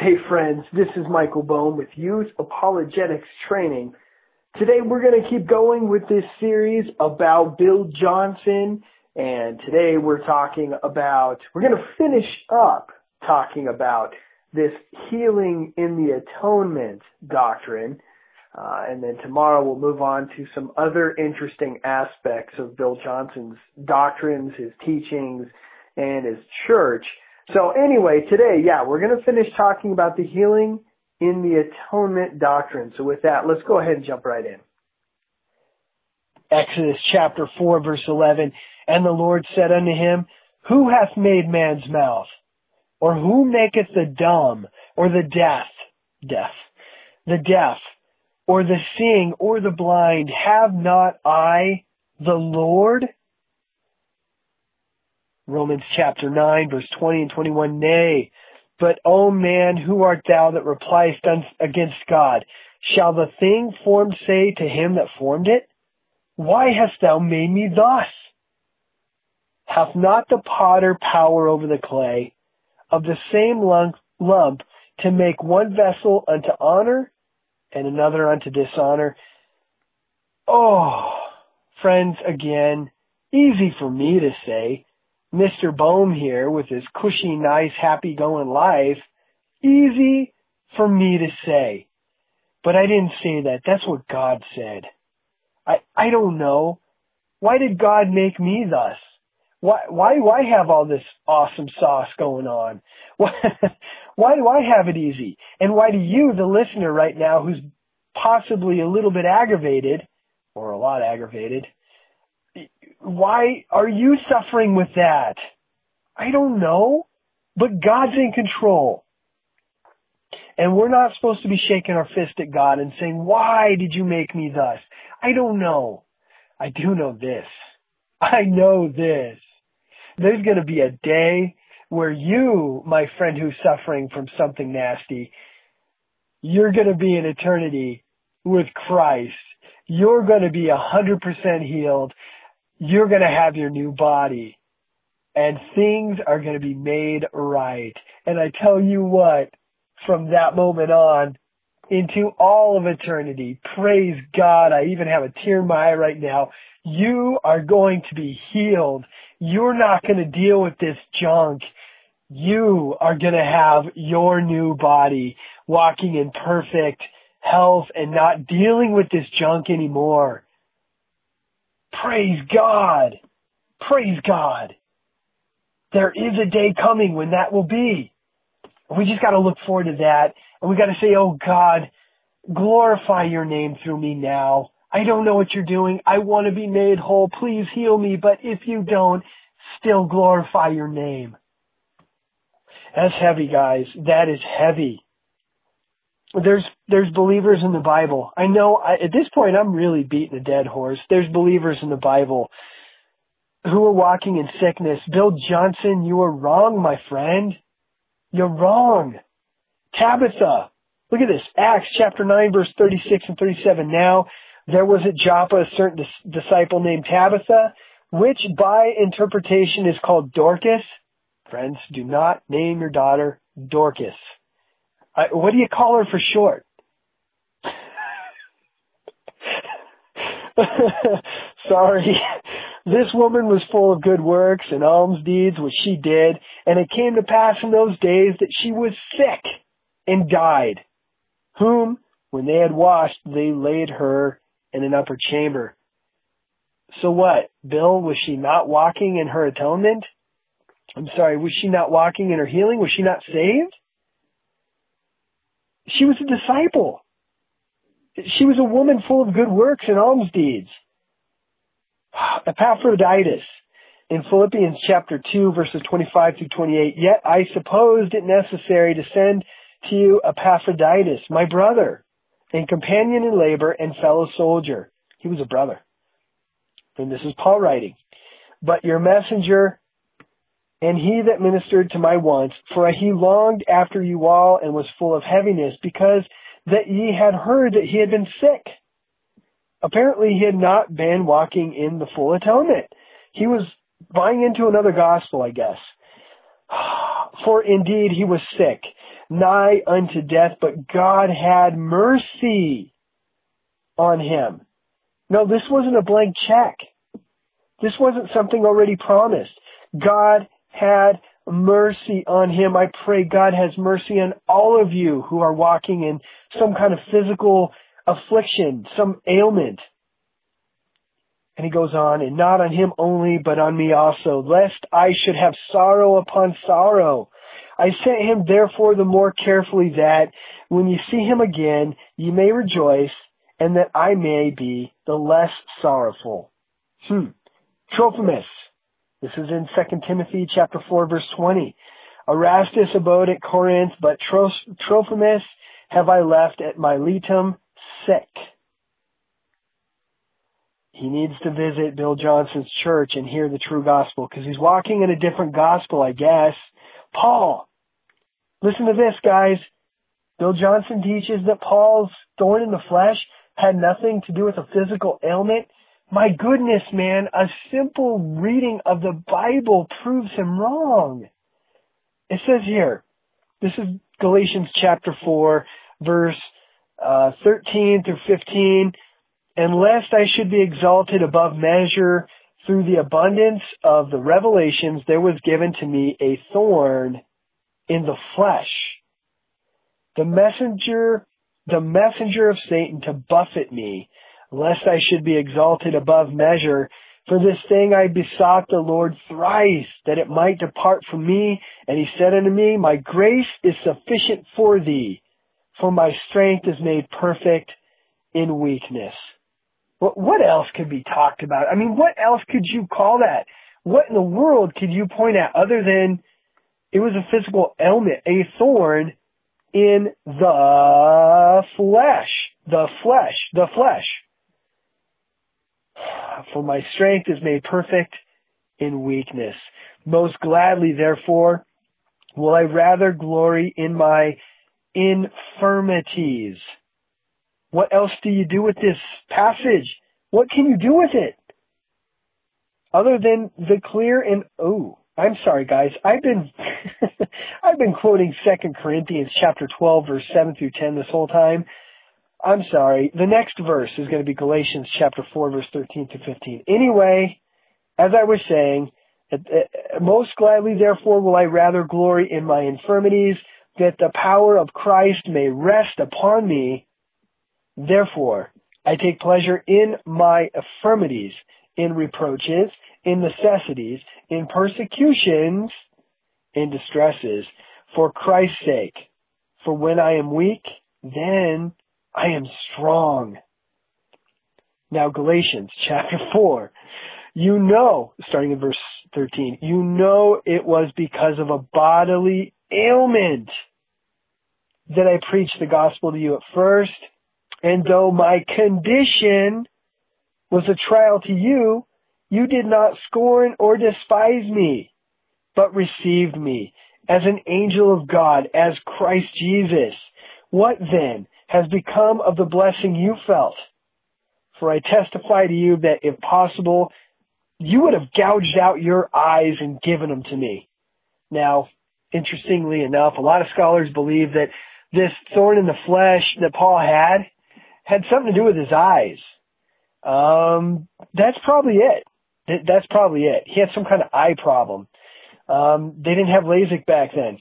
Hey friends, this is Michael Bohm with Youth Apologetics Training. Today we're going to keep going with this series about Bill Johnson, and today we're going to finish up talking about this healing in the atonement doctrine, and then tomorrow we'll move on to some other interesting aspects of Bill Johnson's doctrines, his teachings, and his church. So anyway, today, we're going to finish talking about the healing in the atonement doctrine. So with that, let's go ahead and jump right in. Exodus chapter 4, verse 11, And the Lord said unto him, Who hath made man's mouth? Or who maketh the dumb, or the deaf, or the seeing, or the blind? Have not I the Lord? Romans chapter 9, verse 20 and 21, Nay, but, O man, who art thou that repliest against God? Shall the thing formed say to him that formed it, Why hast thou made me thus? Hath not the potter power over the clay, of the same lump to make one vessel unto honor, and another unto dishonor? Oh, friends, again, easy for me to say, Mr. Bohm here with his cushy, nice, happy-going life, easy for me to say. But I didn't say that. That's what God said. I don't know. Why did God make me thus? Why have all this awesome sauce going on? Why do I have it easy? And why do you, the listener right now, who's possibly a little bit aggravated, or a lot aggravated, why are you suffering with that? I don't know, but God's in control. And we're not supposed to be shaking our fist at God and saying, why did you make me thus? I don't know. I do know this. I know this. There's going to be a day where you, my friend who's suffering from something nasty, you're going to be in eternity with Christ. You're going to be 100% healed. You're going to have your new body, and things are going to be made right. And I tell you what, from that moment on into all of eternity, praise God, I even have a tear in my eye right now, you are going to be healed. You're not going to deal with this junk. You are going to have your new body, walking in perfect health and not dealing with this junk anymore. Praise God. Praise God. There is a day coming when that will be. We just got to look forward to that. And we got to say, oh God, glorify your name through me now. I don't know what you're doing. I want to be made whole. Please heal me. But if you don't, still glorify your name. That's heavy, guys. That is heavy. There's believers in the Bible. I know at this point I'm really beating a dead horse. There's believers in the Bible who are walking in sickness. Bill Johnson, you are wrong, my friend. You're wrong. Tabitha, look at this. Acts chapter 9, verse 36 and 37. Now there was at Joppa a certain disciple named Tabitha, which by interpretation is called Dorcas. Friends, do not name your daughter Dorcas. What do you call her for short? Sorry. This woman was full of good works and alms deeds, which she did, and it came to pass in those days that she was sick and died, whom, when they had washed, they laid her in an upper chamber. So what, Bill, was she not walking in her atonement? Was she not walking in her healing? Was she not saved? She was a disciple. She was a woman full of good works and alms deeds. Epaphroditus, in Philippians chapter 2, verses 25 through 28, Yet I supposed it necessary to send to you Epaphroditus, my brother, and companion in labor and fellow soldier. He was a brother. And this is Paul writing. But your messenger, and he that ministered to my wants, for he longed after you all and was full of heaviness, because that ye had heard that he had been sick. Apparently he had not been walking in the full atonement. He was buying into another gospel, I guess. For indeed he was sick. nigh unto death, but God had mercy on him. No, this wasn't a blank check. This wasn't something already promised. God had mercy on him. I pray God has mercy on all of you who are walking in some kind of physical affliction, some ailment. And he goes on, and not on him only, but on me also, lest I should have sorrow upon sorrow. I sent him therefore the more carefully, that when you see him again, ye may rejoice, and that I may be the less sorrowful. Trophimus. This is in 2 Timothy chapter 4, verse 20. Erastus abode at Corinth, but Trophimus have I left at Miletum sick. He needs to visit Bill Johnson's church and hear the true gospel, because he's walking in a different gospel, I guess. Paul. Listen to this, guys. Bill Johnson teaches that Paul's thorn in the flesh had nothing to do with a physical ailment. My goodness, man, a simple reading of the Bible proves him wrong. It says here, this is Galatians chapter 4, verse 13 through 15, and lest I should be exalted above measure through the abundance of the revelations, there was given to me a thorn in the flesh, the messenger of Satan to buffet me, lest I should be exalted above measure. For this thing I besought the Lord thrice, that it might depart from me. And he said unto me, my grace is sufficient for thee, for my strength is made perfect in weakness. What else could be talked about? I mean, what else could you call that? What in the world could you point at other than it was a physical ailment, a thorn in the flesh? The flesh. For my strength is made perfect in weakness. Most gladly, therefore, will I rather glory in my infirmities. What else do you do with this passage? What can you do with it? Other than the clear and, I'm sorry guys, I've been quoting 2 Corinthians chapter 12 verse 7 through 10 this whole time. I'm sorry. The next verse is going to be Galatians chapter 4 verse 13 to 15. Anyway, as I was saying, most gladly therefore will I rather glory in my infirmities, that the power of Christ may rest upon me. Therefore, I take pleasure in my infirmities, in reproaches, in necessities, in persecutions, in distresses, for Christ's sake. For when I am weak, then I am strong. Now Galatians chapter 4. You know, starting in verse 13, you know it was because of a bodily ailment that I preached the gospel to you at first. And though my condition was a trial to you, you did not scorn or despise me, but received me as an angel of God, as Christ Jesus. What then has become of the blessing you felt? For I testify to you that if possible, you would have gouged out your eyes and given them to me. Now, interestingly enough, a lot of scholars believe that this thorn in the flesh that Paul had something to do with his eyes. That's probably it. That's probably it. He had some kind of eye problem. They didn't have LASIK back then.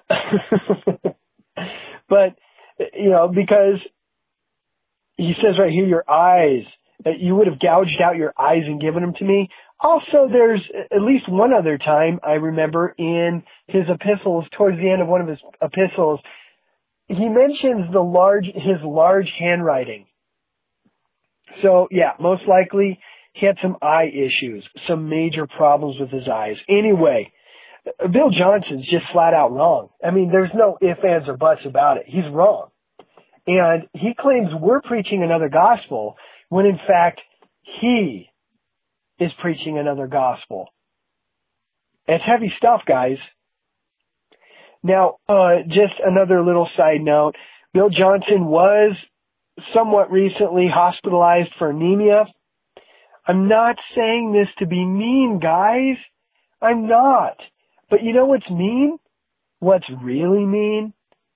But, because he says right here, your eyes, that you would have gouged out your eyes and given them to me. Also, there's at least one other time I remember in his epistles, towards the end of one of his epistles, he mentions his large handwriting. So yeah, most likely he had some eye issues, some major problems with his eyes. Anyway, Bill Johnson's just flat out wrong. I mean, there's no ifs, ands, or buts about it. He's wrong. And he claims we're preaching another gospel when in fact he is preaching another gospel. It's heavy stuff, guys. Now, just another little side note. Bill Johnson was somewhat recently hospitalized for anemia. I'm not saying this to be mean, guys. I'm not. But you know what's mean? What's really mean?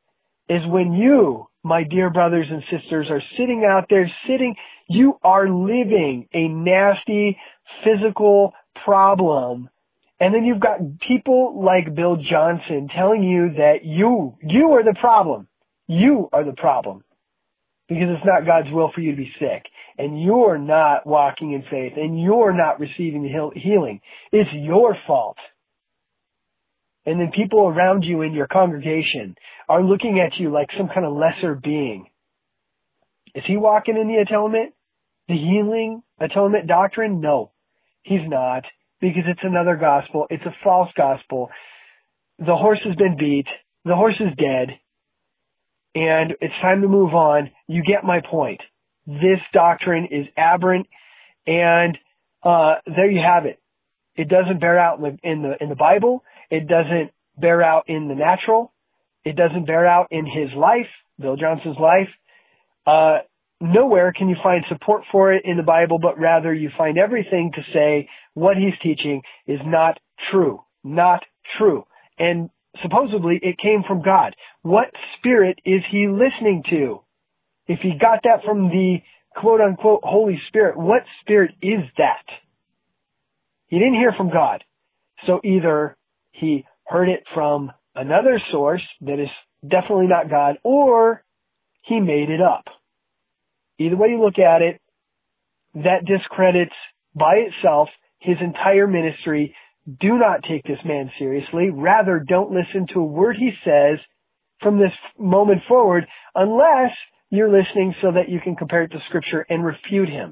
is when you, my dear brothers and sisters, are sitting out there, you are living a nasty physical problem. And then you've got people like Bill Johnson telling you that you are the problem. You are the problem. Because it's not God's will for you to be sick. And you're not walking in faith. And you're not receiving the healing. It's your fault. And then people around you in your congregation are looking at you like some kind of lesser being. Is he walking in the atonement? The healing atonement doctrine? No, he's not. Because it's another gospel. It's a false gospel. The horse has been beat. The horse is dead. And it's time to move on. You get my point. This doctrine is aberrant. And there you have it. It doesn't bear out in the Bible. It doesn't bear out in the natural. It doesn't bear out in his life, Bill Johnson's life. Nowhere can you find support for it in the Bible, but rather you find everything to say what he's teaching is not true. Not true. And supposedly it came from God. What spirit is he listening to? If he got that from the quote-unquote Holy Spirit, what spirit is that? He didn't hear from God. So either he heard it from another source that is definitely not God, or he made it up. Either way you look at it, that discredits by itself his entire ministry. Do not take this man seriously. Rather, don't listen to a word he says from this moment forward unless you're listening so that you can compare it to Scripture and refute him.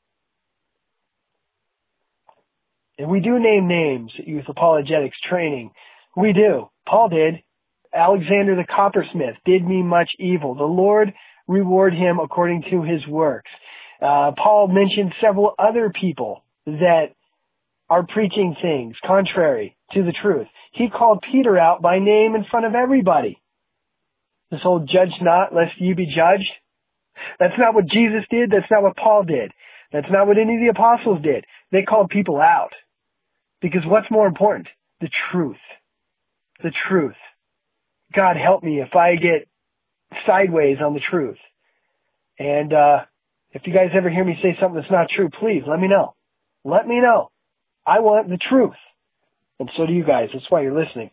And we do name names at Youth Apologetics Training. We do. Paul did. Alexander the coppersmith did me much evil. The Lord reward him according to his works. Paul mentioned several other people that are preaching things contrary to the truth. He called Peter out by name in front of everybody. This whole judge not lest you be judged. That's not what Jesus did. That's not what Paul did. That's not what any of the apostles did. They called people out. Because what's more important? The truth. The truth. God help me if I get sideways on the truth. And if you guys ever hear me say something that's not true, please let me know. Let me know. I want the truth. And so do you guys. That's why you're listening.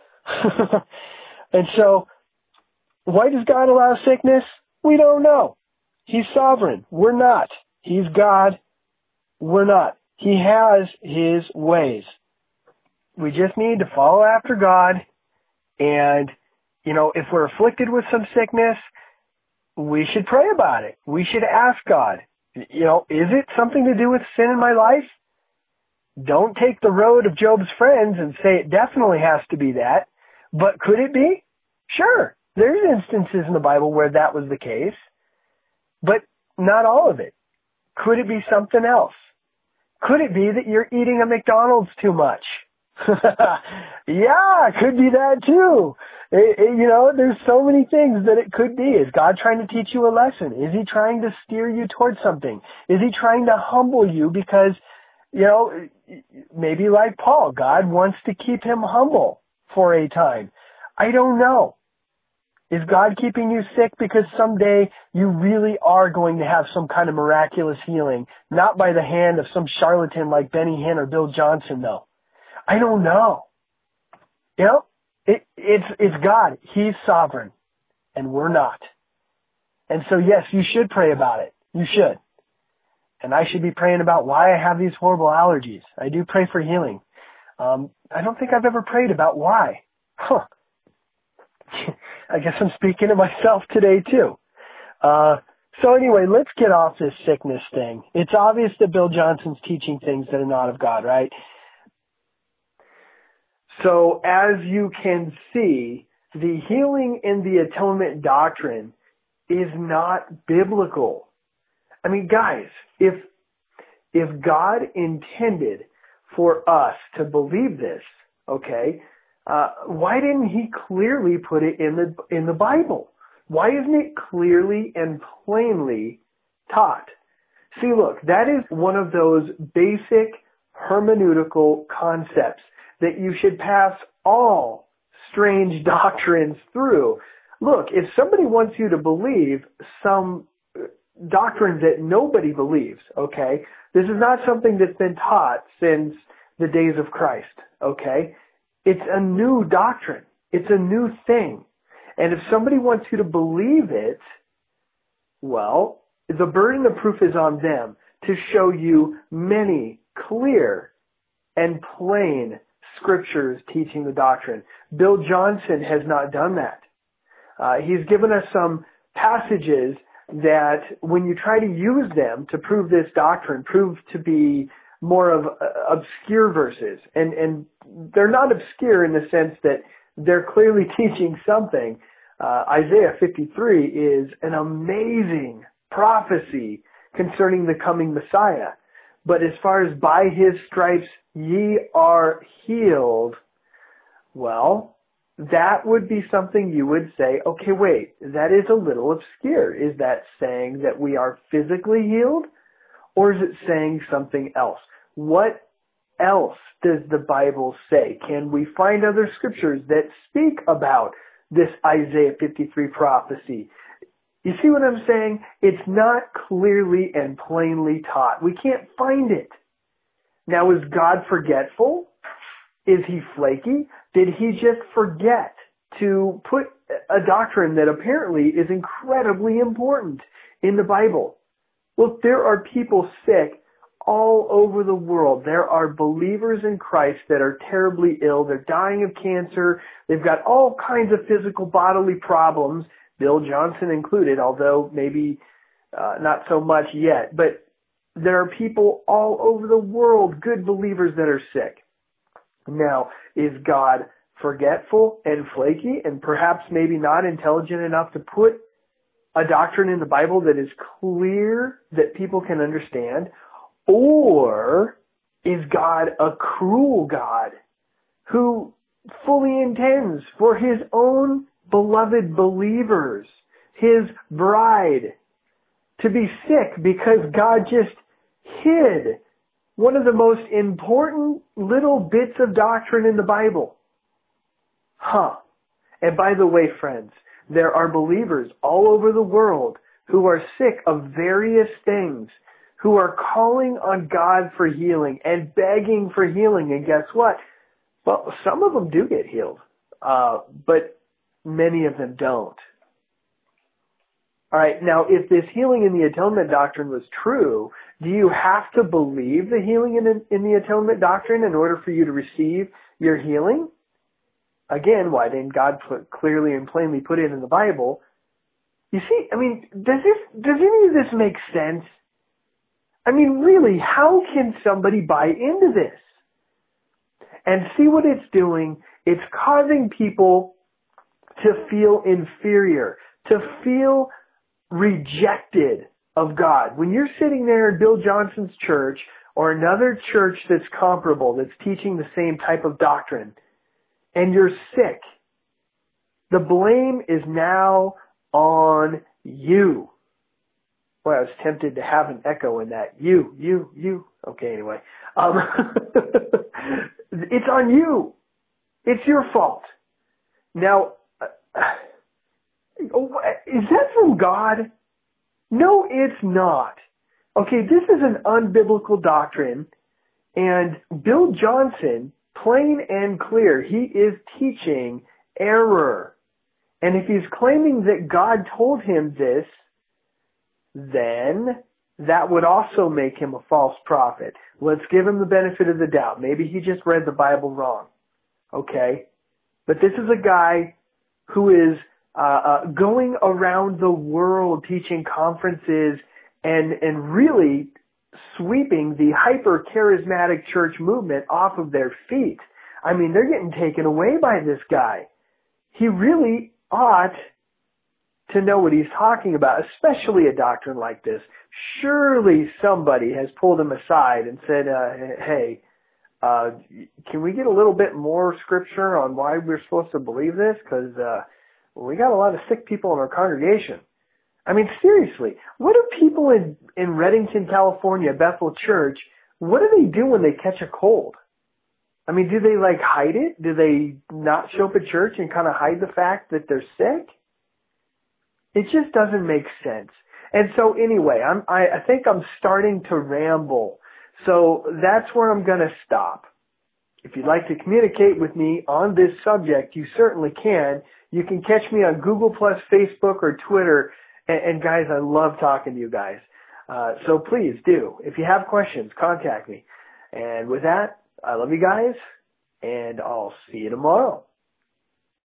And so, why does God allow sickness? We don't know. He's sovereign. We're not. He's God. We're not. He has his ways. We just need to follow after God. And, if we're afflicted with some sickness, we should pray about it. We should ask God, is it something to do with sin in my life? Don't take the road of Job's friends and say it definitely has to be that. But could it be? Sure. There's instances in the Bible where that was the case. But not all of it. Could it be something else? Could it be that you're eating a McDonald's too much? Yeah, it could be that too. There's so many things that it could be. Is God trying to teach you a lesson? Is he trying to steer you towards something? Is he trying to humble you because, maybe like Paul, God wants to keep him humble for a time? I don't know. Is God keeping you sick because someday you really are going to have some kind of miraculous healing? Not by the hand of some charlatan like Benny Hinn or Bill Johnson, though. I don't know. It's God. He's sovereign. And we're not. And so, yes, you should pray about it. You should. And I should be praying about why I have these horrible allergies. I do pray for healing. I don't think I've ever prayed about why. I guess I'm speaking to myself today, too. So anyway, let's get off this sickness thing. It's obvious that Bill Johnson's teaching things that are not of God, right? So as you can see, the healing in the atonement doctrine is not biblical. I mean, guys, if God intended for us to believe this, okay, why didn't he clearly put it in the Bible? Why isn't it clearly and plainly taught? See, look, that is one of those basic hermeneutical concepts that you should pass all strange doctrines through. look, if somebody wants you to believe some doctrines that nobody believes, okay, this is not something that's been taught since the days of Christ, okay? It's a new doctrine. It's a new thing. And if somebody wants you to believe it, well, the burden of proof is on them to show you many clear and plain scriptures teaching the doctrine. Bill Johnson has not done that. He's given us some passages that when you try to use them to prove this doctrine, prove to be more of obscure verses. And they're not obscure in the sense that they're clearly teaching something. Isaiah 53 is an amazing prophecy concerning the coming Messiah. But as far as by his stripes ye are healed, well, that would be something you would say, okay, wait, that is a little obscure. Is that saying that we are physically healed? Or is it saying something else? What else does the Bible say? Can we find other scriptures that speak about this Isaiah 53 prophecy? You see what I'm saying? It's not clearly and plainly taught. We can't find it. Now, is God forgetful? Is he flaky? Did he just forget to put a doctrine that apparently is incredibly important in the Bible? Well, there are people sick all over the world. There are believers in Christ that are terribly ill. They're dying of cancer. They've got all kinds of physical bodily problems, Bill Johnson included, although maybe not so much yet. But there are people all over the world, good believers that are sick. Now, is God forgetful and flaky and perhaps maybe not intelligent enough to put a doctrine in the Bible that is clear that people can understand? Or is God a cruel God who fully intends for his own beloved believers, his bride, to be sick because God just hid one of the most important little bits of doctrine in the Bible? And by the way, friends, there are believers all over the world who are sick of various things, who are calling on God for healing and begging for healing. And guess what? Well, some of them do get healed, but many of them don't. All right, now if this healing in the atonement doctrine was true, do you have to believe the healing in the atonement doctrine in order for you to receive your healing? Again, why didn't God clearly and plainly put it in the Bible? You see, I mean, does any of this make sense? I mean, really, how can somebody buy into this? And see what it's doing? It's causing people to feel inferior, to feel rejected of God. When you're sitting there in Bill Johnson's church or another church that's comparable, that's teaching the same type of doctrine, and you're sick, the blame is now on you. Boy, I was tempted to have an echo in that. You. Okay, anyway. It's on you. It's your fault. Now, is that from God? No, it's not. Okay, this is an unbiblical doctrine, and Bill Johnson, plain and clear, he is teaching error. And if he's claiming that God told him this, then that would also make him a false prophet. Let's give him the benefit of the doubt. Maybe he just read the Bible wrong. Okay? But this is a guy who is going around the world teaching conferences and really sweeping the hyper-charismatic church movement off of their feet. I mean, they're getting taken away by this guy. He really ought to know what he's talking about, especially a doctrine like this. Surely somebody has pulled him aside and said, hey, can we get a little bit more scripture on why we're supposed to believe this? Because we got a lot of sick people in our congregation. I mean, seriously, what do people in Reddington, California, Bethel Church, what do they do when they catch a cold? I mean, do they hide it? Do they not show up at church and kind of hide the fact that they're sick? It just doesn't make sense. And so anyway, I think I'm starting to ramble. So that's where I'm going to stop. If you'd like to communicate with me on this subject, you certainly can. You can catch me on Google+, Facebook, or Twitter. And guys, I love talking to you guys. So please do. If you have questions, contact me. And with that, I love you guys, and I'll see you tomorrow.